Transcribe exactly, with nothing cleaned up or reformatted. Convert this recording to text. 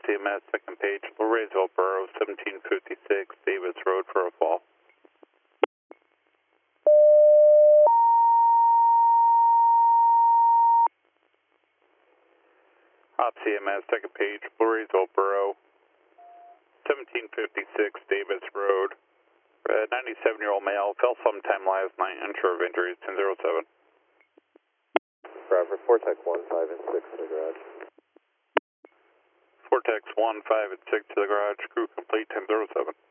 C M S, second page, Louisville Borough, seventeen fifty-six, Davis Road for a fall. Op C M S, second page, Louisville Borough, seventeen fifty-six, Davis Road. Uh, ninety-seven-year-old male, fell sometime last night, unsure of injuries, ten oh seven. Bradford, Vortex one, five and six to the garage. Vortex one, five and six to the garage, crew complete, ten oh seven.